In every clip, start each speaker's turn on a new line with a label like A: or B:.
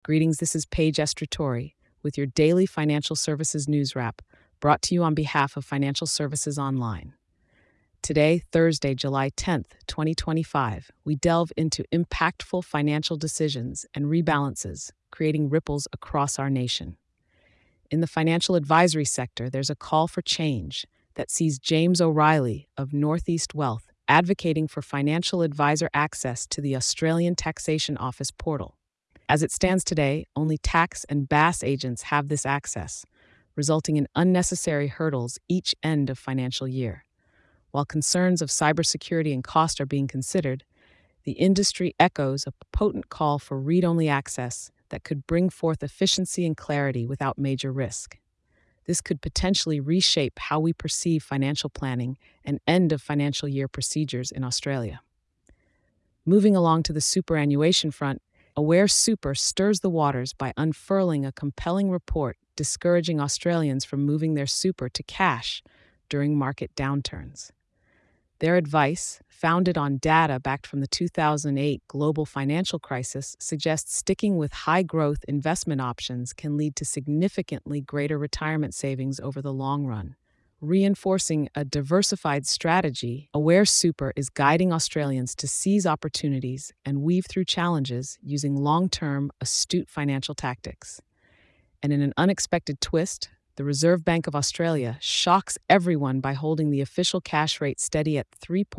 A: Greetings, this is Paige Estratori with your daily financial services news wrap, brought to you on behalf of Financial Services Online. Today, Thursday, July 10th, 2025, we delve into impactful financial decisions and rebalances, creating ripples across our nation. In the financial advisory sector, there's a call for change that sees James O'Reilly of Northeast Wealth advocating for financial advisor access to the Australian Taxation Office portal. As it stands today, only tax and BAS agents have this access, resulting in unnecessary hurdles each end of financial year. While concerns of cybersecurity and cost are being considered, the industry echoes a potent call for read-only access that could bring forth efficiency and clarity without major risk. This could potentially reshape how we perceive financial planning and end of financial year procedures in Australia. Moving along to the superannuation front, Aware Super stirs the waters by unfurling a compelling report discouraging Australians from moving their super to cash during market downturns. Their advice, founded on data backed from the 2008 global financial crisis, suggests sticking with high-growth investment options can lead to significantly greater retirement savings over the long run. Reinforcing a diversified strategy, Aware Super is guiding Australians to seize opportunities and weave through challenges using long-term, astute financial tactics. And in an unexpected twist, the Reserve Bank of Australia shocks everyone by holding the official cash rate steady at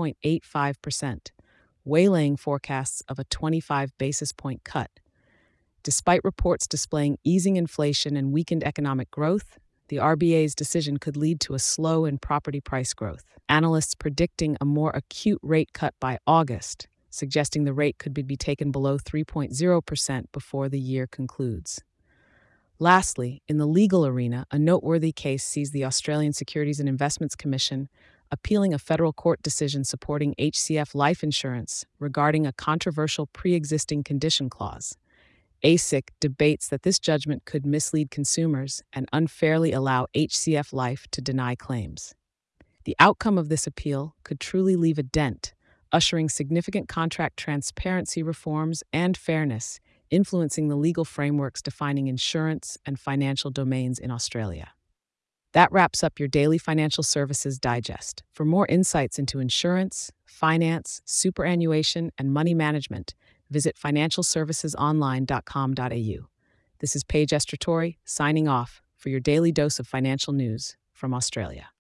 A: 3.85%, waylaying forecasts of a 25 basis point cut. Despite reports displaying easing inflation and weakened economic growth, the RBA's decision could lead to a slow in property price growth. Analysts predicting a more acute rate cut by August, suggesting the rate could be taken below 3.0% before the year concludes. Lastly, in the legal arena, a noteworthy case sees the Australian Securities and Investments Commission appealing a federal court decision supporting HCF life insurance regarding a controversial pre-existing condition clause. ASIC debates that this judgment could mislead consumers and unfairly allow HCF Life to deny claims. The outcome of this appeal could truly leave a dent, ushering significant contract transparency reforms and fairness, influencing the legal frameworks defining insurance and financial domains in Australia. That wraps up your daily financial services digest. For more insights into insurance, finance, superannuation, and money management, visit financialservicesonline.com.au. This is Paige Estratori signing off for your daily dose of financial news from Australia.